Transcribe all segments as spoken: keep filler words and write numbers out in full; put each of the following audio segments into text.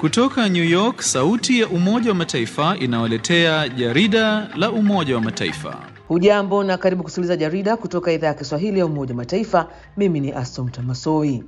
Kutoka New York, sauti ya Umoja wa Mataifa inawaletea jarida la Umoja wa Mataifa. Hujambo na karibu kusikiliza jarida kutoka idhaa ya Kiswahili ya Umoja wa Mataifa. Mimi ni Assumpta Massoi.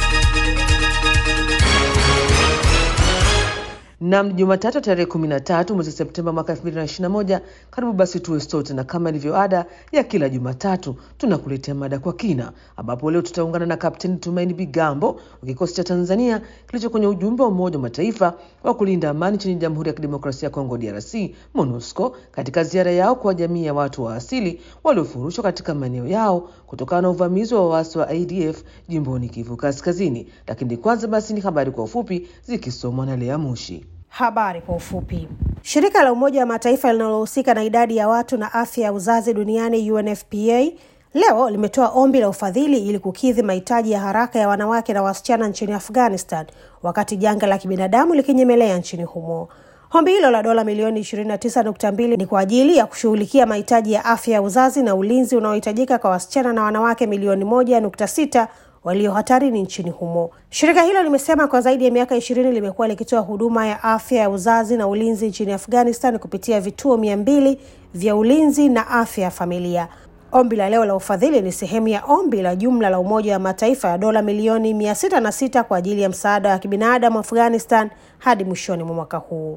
Na Jumatatu tarehe kumi na tatu mwezi Septemba mwaka elfu mbili na ishirini na moja, karibu basi tuwe sote, na kama ilivyo ada ya kila Jumatatu tunakuletea mada kwa kina, ambapo leo tutaungana na Kapteni Tumaini Bigambo wa kikosi cha Tanzania kilicho kwenye ujumbe wa Umoja wa Mataifa wa kulinda amani nchini Jamhuri ya Kidemokrasia ya Kongo D R C MONUSCO, katika ziara yao kwa jamii ya watu wa asili waliofurushwa katika maeneo yao kutokana na uvamizi wa waasi wa A D F jimboni Kivu Kaskazini. Lakini kwanza basi ni habari kwa ufupi zikisomwa na Lea Mushi. Habari kwa ufupi. Shirika la Umoja wa Mataifa linalohusika na idadi ya watu na afya ya uzazi duniani U N F P A leo limetoa ombi la ufadhili ili kukidhi mahitaji ya haraka ya wanawake na wasichana nchini Afghanistan wakati janga la kibinadamu likinyemelea nchini humo. Ombi hilo la dola milioni ishirini na tisa nukta mbili ni kwa ajili ya kushughulikia mahitaji ya afya ya uzazi na ulinzi unaohitajika kwa wasichana na wanawake milioni moja nukta sita walio hatarini nchini humo. Shirika hilo limesema kwa zaidi ya miaka ishirini limekuwa likitoa huduma ya afya ya uzazi na ulinzi nchini Afghanistan kupitia vituo mia mbili vya ulinzi na afya ya familia. Ombi la leo la ufadhili ni sehemu ya ombi la jumla la Umoja wa Mataifa ya dola milioni mia sita na sita kwa ajili ya msaada wa kibinadamu Afghanistan hadi mwishoni mwa mwaka huu.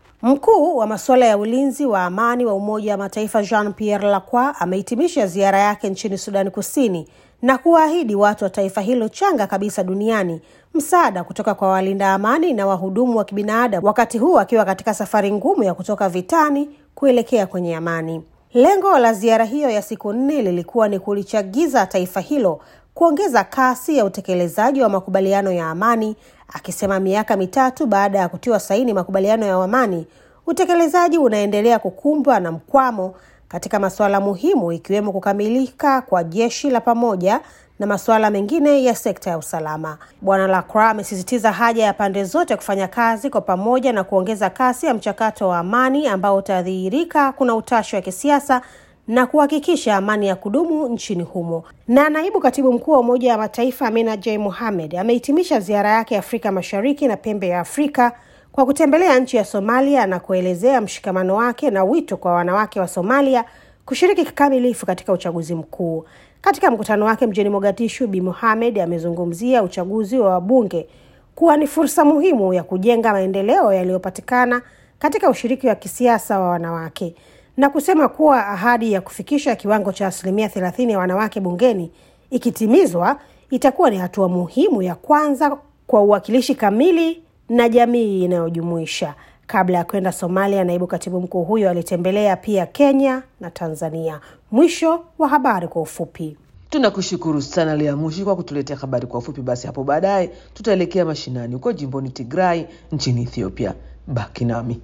Mkuu wa masuala ya ulinzi wa amani wa Umoja wa Mataifa Jean-Pierre Lacroix amehitimisha ziara yake nchini Sudan Kusini na kuahidi watu wa taifa hilo changa kabisa duniani msaada kutoka kwa walinda amani na wahudumu wa kibinadamu, wakati huu akiwa katika safari ngumu ya kutoka vitani kuelekea kwenye amani. Lengo la ziara hiyo ya siku nne lilikuwa ni kulichagiza taifa hilo kuongeza kasi ya utekelezaji wa makubaliano ya amani, akisema miaka mitatu baada ya kutiwa saini makubaliano ya amani, utekelezaji unaendelea kukumbwa na mkwamo katika masuala muhimu ikiwemo kukamilika kwa jeshi la pamoja na masuala mengine ya sekta ya usalama. Bwana Lacroix amesisitiza haja ya pande zote kufanya kazi kwa pamoja na kuongeza kasi ya mchakato wa amani ambao utadhihirika kuna utashi wa kisiasa na kuhakikisha amani ya kudumu nchini humo. Na naibu katibu mkuu wa Umoja wa Mataifa Amina J. Mohamed amehitimisha ziara yake Afrika Mashariki na pembe ya Afrika kwa kutembelea nchi ya Somalia na kuelezea mshikamano wake na wito kwa wanawake wa Somalia kushiriki kikamilifu katika uchaguzi mkuu. Katika mkutano wake mjini Mogadishu, Bi Mohamed amezungumzia uchaguzi wa wabunge kuwa ni fursa muhimu ya kujenga maendeleo yaliyopatikana katika ushiriki wa kisiasa wa wanawake, na kusema kuwa ahadi ya kufikisha kiwango cha asilimia thelathini ya wanawake bungeni ikitimizwa itakuwa ni hatua muhimu ya kwanza kwa uwakilishi kamili na jamii inayojumuisha. Kabla ya kwenda Somalia, naibu katibu mkuu huyo alitembelea pia Kenya na Tanzania. Mwisho wa habari kwa ufupi. Tunakushukuru sana Lea Mushi kwa kutuletea habari kwa ufupi. Basi hapo baadaye tutaelekea mashinani huko jimboni Tigray nchini Ethiopia. Baki nami.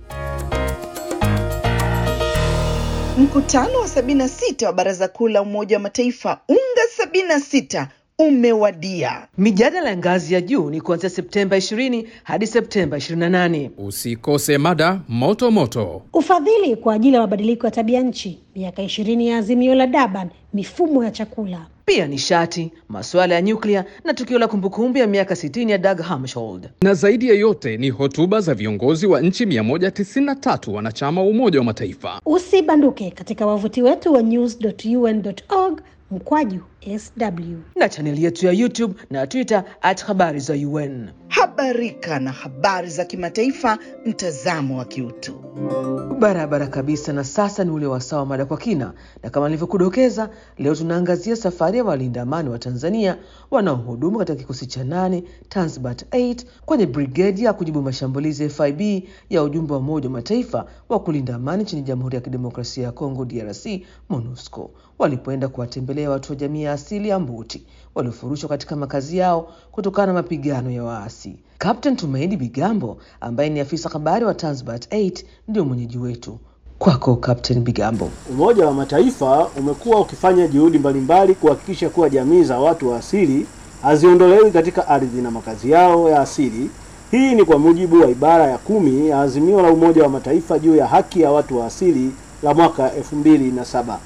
Mkutano wa sabini na sita wa Baraza Kuu la Umoja wa Mataifa UNGA sabini na sita umewadia. Mijadala ya ngazi ya juu ni kuanzia Septemba ishirini hadi Septemba ishirini na nane. Usikose mada moto moto. Ufadhili kwa ajili ya mabadiliko ya tabia nchi, miaka ishirini ya azimio la Durban, mifumo ya chakula. Pia nishati, masuala ya nyuklia na tukio la kumbukumbu ya miaka sitini ya Dag Hammarskjöld. Na zaidi ya yote ni hotuba za viongozi wa nchi mia moja tisini na tatu wanachama wa Umoja wa Mataifa. Usibanduke katika wavuti wetu wa news dot u n dot org mkwaju S W na chaneli yetu ya YouTube na Twitter at habari za U N. Habarika na habari za kimataifa, mtazamo wa kiutu. Barabara kabisa. Na sasa ni ule wasawa mada kwa kina, na kama nilivyokudokeza, leo tunaangazia safari ya walinda amani wa Tanzania wanaohudumu katika kikosi cha nane Tanzbat nane kwenye brigade ya kujibu mashambulizi F I B ya ujumbe wa Umoja wa Mataifa wa kulinda amani nchini Jamhuri ya Kidemokrasia ya Kongo D R C MONUSCO, walipoenda kuwatembelea watu wa jamii ya asili ya Mbuti waliofurushwa katika makazi yao kutokana na mapigano ya waasi. Kapteni Tumaini Bigambo ambaye ni afisa habari wa Tanzbat nane ndio mwenyeji wetu. Kwako Kapteni Bigambo. Umoja wa Mataifa umekuwa ukifanya juhudi mbalimbali kuhakikisha kuwa jamii za watu wa asili haziondolewi katika ardhi na makazi yao ya asili. Hii ni kwa mujibu wa ibara ya kumi ya azimio la Umoja wa Mataifa juu ya haki ya watu wa asili la mwaka elfu mbili na saba.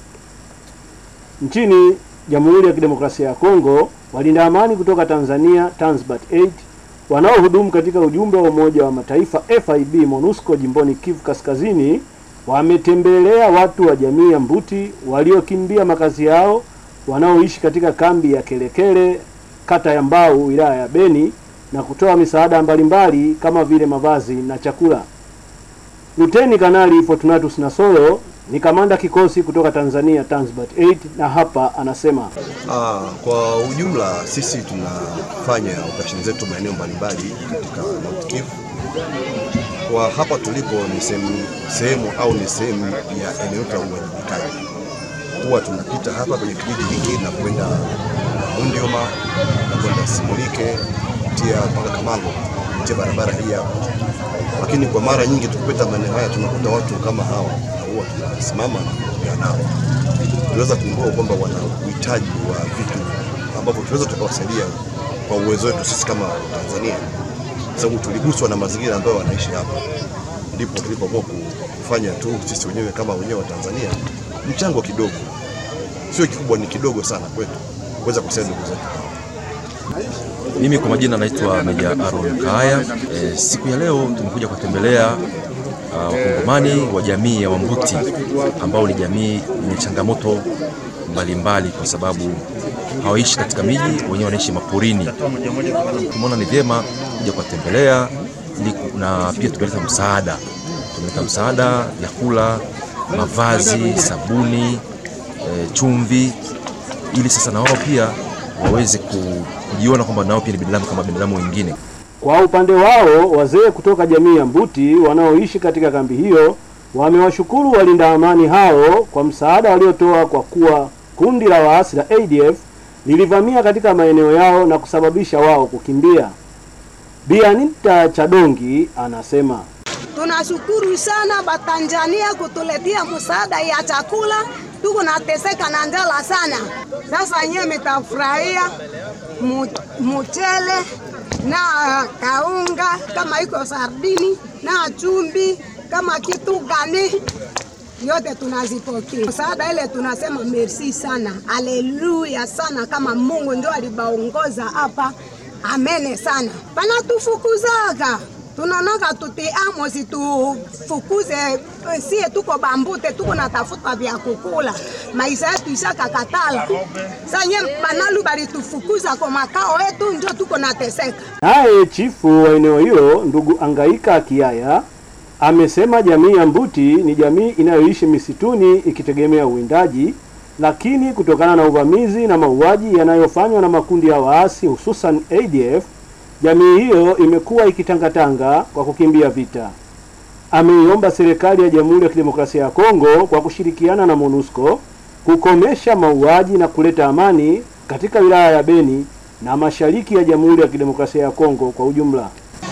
Nchini Jamhuri ya Kidemokrasia ya Kongo, walinda amani kutoka Tanzania Tanzbat nane wanaohudumu katika ujumbe wa Umoja wa Mataifa F I B MONUSCO jimboni Kivu Kaskazini wametembelea watu wa jamii ya Mbuti waliokimbia makazi yao wanaoishi katika kambi ya Kelekele, kata ya Mbau, wilaya ya Beni, na kutoa misaada mbalimbali kama vile mavazi na chakula. Luteni Kanali Fortunatus Nasoro ni kamanda kikosi kutoka Tanzania Tanzbat nane, na hapa anasema ah, kwa ujumla sisi tunafanya operesheni zetu maeneo mbalimbali katika Mount Kivu. Kwa hapa tulipo ni sehemu sehemu au ni sehemu ya eneo la uwajibikaji. Huwa tunapita hapa kwenye kijiji hiki na kwenda Bundioma na kwenda Simulike tia mpaka Kamango kupitia barabara hii hapa. Lakini kwa mara nyingi tukipita maeneo haya tunakuta watu kama hawa huwa tunasimama na kuongea nao. Tunaweza kugundua kwamba wana uhitaji wa vitu ambavyo tunaweza tukawasaidia kwa uwezo wetu sisi kama Tanzania. Sababu tuliguswa na mazingira ambayo wanaishi hapa. Ndipo tulipoamua kufanya tu sisi wenyewe kama wenyewe wa Tanzania mchango kidogo. Sio kikubwa, ni kidogo sana kwetu kuweza kusaidia ndugu zetu. Mimi kwa majina naitwa Meja Aaron Kaya. E, siku ya leo tumekuja kutembelea wakongomani uh, wa jamii ya Wambuti ambao ni jamii yenye changamoto mbalimbali kwa sababu hawaishi katika miji, wenyewe wanaishi maporini. Tumeona ni vyema kuja kutembelea na pia tumeleta msaada. Tumeleta msaada, vyakula, mavazi, sabuni, e, chumvi, ili sasa na wao pia waweze kujiona kwamba nao pia ni binadamu kama binadamu wengine. Kwa upande wao, wazee kutoka jamii ya Mbuti wanaoishi katika kambi hiyo wamewashukuru walinda amani hao kwa msaada waliotoa, kwa kuwa kundi la waasi la A D F lilivamia katika maeneo yao na kusababisha wao kukimbia. Bianita Chadongi anasema tunashukuru sana Batanzania kutuletea msaada ya chakula. Tuko nateseka na njala sana. Sasa nyewe mtafurahia mchele na kaunga kama iko sardini na chumvi kama kitu gani, yote tunazipokea. Msaada ile tunasema merci sana. Haleluya sana, kama Mungu ndio alibaongoza hapa. Amene sana. Pana tufukuzaga. Tunaonaka tutiamo si tufukuze, sie tuko Bambute, tuko natafuta vya kukula. Maisha yetu isaka katala. Sanye banalu bali tufukuza kwa makao yetu, ndio tuko nateseka. Naye chifu wa eneo hilo ndugu Angaika Kiaya amesema jamii ya Mbuti ni jamii inayoishi misituni ikitegemea uwindaji, lakini kutokana na uvamizi na mauaji yanayofanywa na makundi ya waasi hususan A D F, jamii hiyo imekuwa ikitangatanga kwa kukimbia vita. Ameiomba serikali ya Jamhuri ya Kidemokrasia ya Kongo kwa kushirikiana na MONUSCO kukomesha mauaji na kuleta amani katika wilaya ya Beni na mashariki ya Jamhuri ya Kidemokrasia ya Kongo kwa ujumla.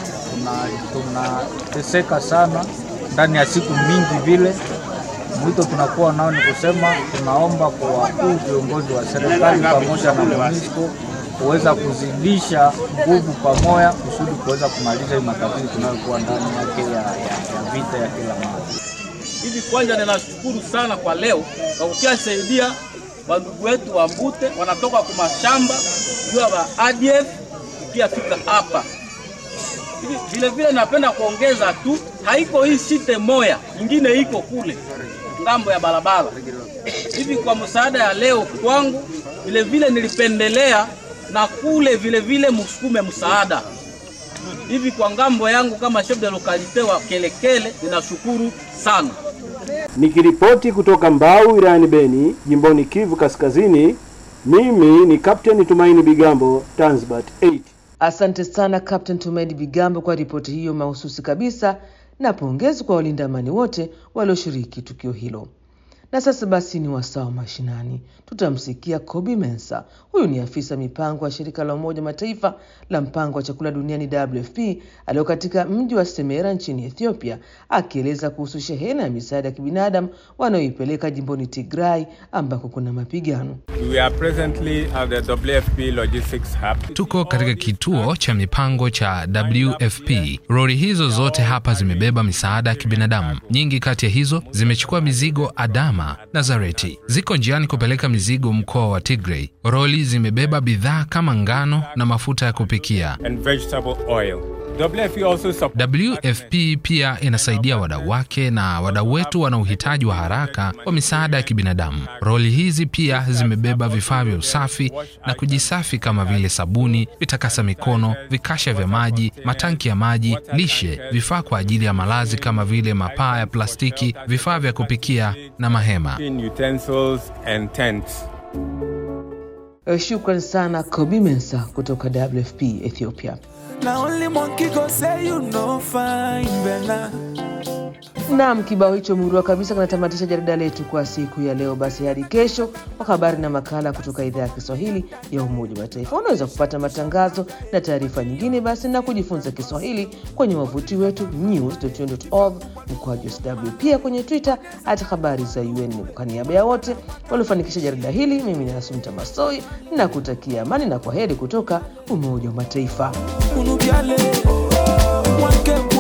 Tunateseka sana ndani ya siku mingi vile. Mwito tunakuwa nao ni kusema tunaomba kwa wakuu viongozi wa serikali pamoja na MONUSCO kuweza kuzidisha nguvu pamoja kusudi kuweza kumaliza hii matatizo tunayokuwa ndani yake ya, ya, ya vita ya kila mara. Hivi kwanza ninashukuru sana kwa leo kwa kukiasaidia wandugu wetu wa Mbute wanatoka kwa mashamba jua wa A D F pia fika hapa. Hivi vile vile napenda kuongeza tu, haiko hii site moya, nyingine iko kule ngambo ya barabara. Hivi kwa msaada ya leo kwangu vile vile nilipendelea na kule vile vile msukume msaada. Hivi kwa ngambo yangu kama chef de localité wa Kelekele ninashukuru sana. Nikiripoti kutoka Mbau wilayani Beni, jimboni Kivu Kaskazini, mimi ni Captain Tumaini Bigambo, Tanzbat nane. Asante sana Captain Tumaini Bigambo kwa ripoti hiyo mahususi kabisa, na pongezi kwa walinda amani wote walioshiriki tukio hilo. Na sasa basi ni wasawa mashinani. Tutamsikia Kobi Mensa. Huyu ni afisa mipango wa shirika la Umoja Mataifa la mpango wa chakula duniani W F P aliyo katika mji wa Semera nchini Ethiopia, akieleza kuhusu shehena ya misaada ya kibinadamu wanayoipeleka jimboni Tigray ambako kuna mapigano. We are presently at the W F P Logistics Hub. Tuko katika kituo cha mipango cha W F P. Lori hizo zote hapa zimebeba misaada ya kibinadamu. Nyingi kati ya hizo zimechukua mizigo adama Hama, Nazareti. Ziko njiani kupeleka mizigo mkoa wa Tigray. Roli zimebeba bidhaa kama ngano na mafuta ya kupikia. And vegetable oil. W F P also W F P pia inasaidia wadau wake na wadau wetu wana uhitaji wa haraka wa misaada ya kibinadamu. Roli hizi pia zimebeba vifaa vya usafi na kujisafi kama vile sabuni, vitakasa mikono, vikasha vya maji, matanki ya maji, lishe, vifaa kwa ajili ya malazi kama vile mapaa ya plastiki, vifaa vya kupikia na mahema. utensils and tents. Shukran sana Kobi Mensa kutoka W F P Ethiopia. Now only monkey go say you know fine Bella. Naam, kibao hicho murua kabisa kinatamatisha jarida letu kwa siku ya leo. Basi hadi kesho kwa habari na makala kutoka idhaa ya Kiswahili ya Umoja wa Mataifa. Unaweza kupata matangazo na taarifa nyingine basi na kujifunza Kiswahili kwenye wavuti wetu news dot u n dot org mkwaju S W, pia kwenye Twitter at habari za U N. Kwa niaba ya wote waliofanikisha jarida hili, mimi ni Asumta Masoi na kutakia amani na kwaheri kutoka Umoja wa Mataifa. Unubiale,